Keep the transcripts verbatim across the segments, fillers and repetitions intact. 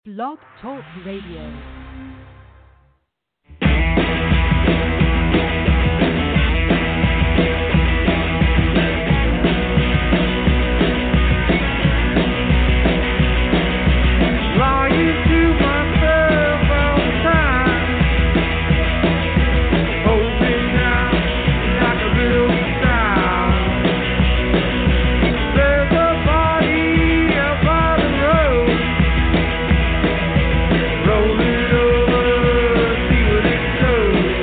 Blog Talk Radio. Roll it over, see what it shows.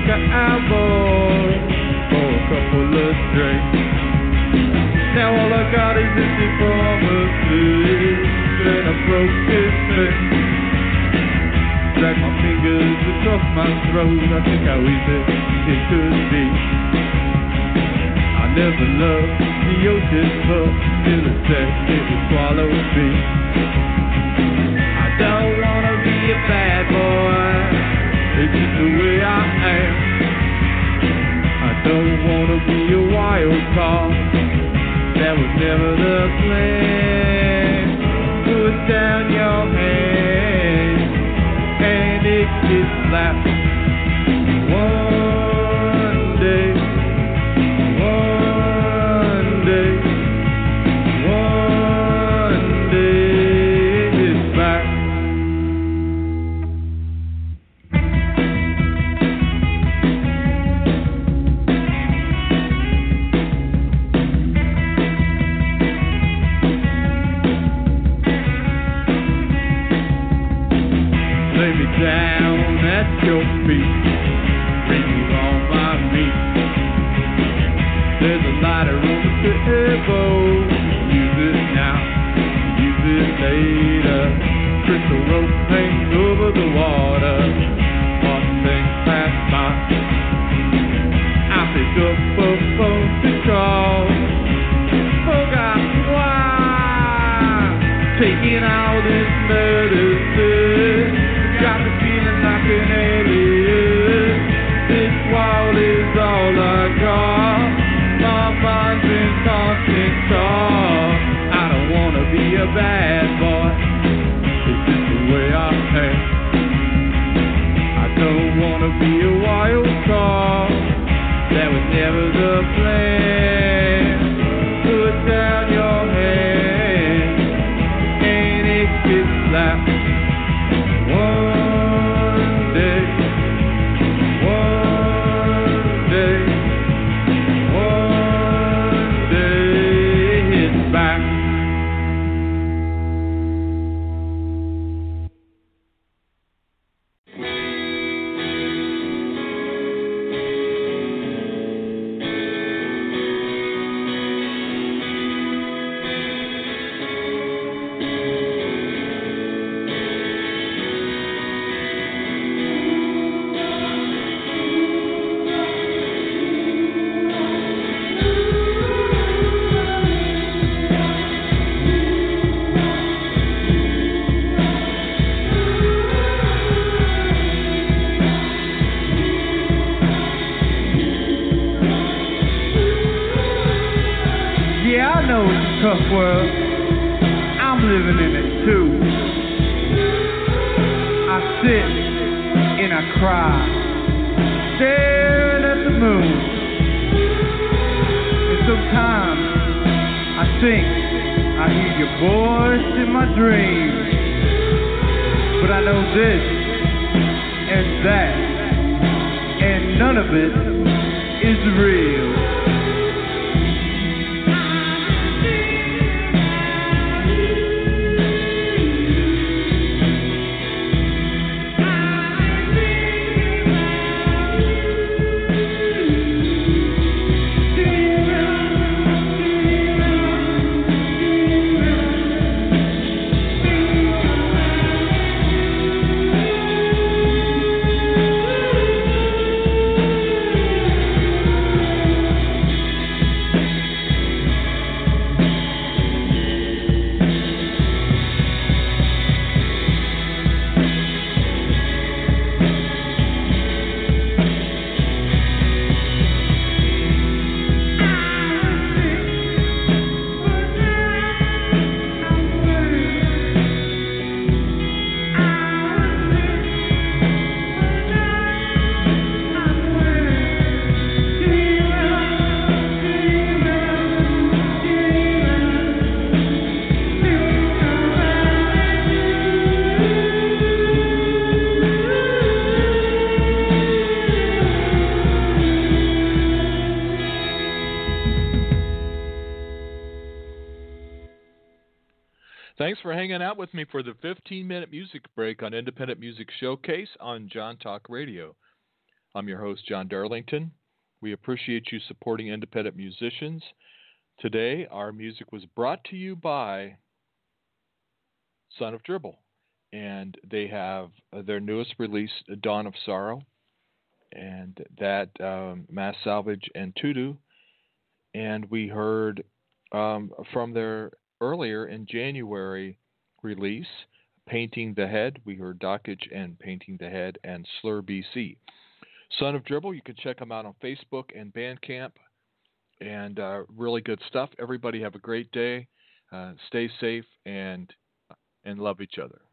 cowboy for a couple of drinks. Now all I got is empty promises and a broken face. Drag my fingers across my throat, I think how easy it could be. I never loved the ocean, but still it said it would swallow me. I don't wanna be a bad boy, it's just the way I am. I don't wanna be a wild card, that was never the plan. Put down your hand and it gets slapped. One day, one day, one day it's back. Lay me down at your feet, bring you on my meat. There's a lighter on the table, use it now, use it later. Crystal rope hangs over the water, watch things pass by. I pick up a phone to call, forgot why. Taking all this medicine got me feeling like an alien. This wall is all I got. My mind's in constant talk. I don't wanna be a bad boy, it's just the way I am. I don't wanna be a wild card, that was never the plan. Put down your hand and it gets slapped. One day, one day, one day it's back. Yeah, I know it's a tough world. I'm living in it too. I sit and I cry, staring at the moon. And sometimes I think I hear your voice in my dreams. But I know this and that, and none of it is real. Thanks for hanging out with me for the fifteen minute music break on Independent Music Showcase on John Talk Radio. I'm your host, John Darlington. We appreciate you supporting independent musicians. Today, our music was brought to you by Son of Dribble, and they have uh, their newest release, Dawn of Sorrow, and that um, Mass Salvage and Tudu. And we heard um, from their earlier in January release, Painting the Head. We heard Dockage and Painting the Head and Slur B C. Son of Dribble, you can check them out on Facebook and Bandcamp, and uh, really good stuff. Everybody have a great day. Uh, stay safe and and love each other.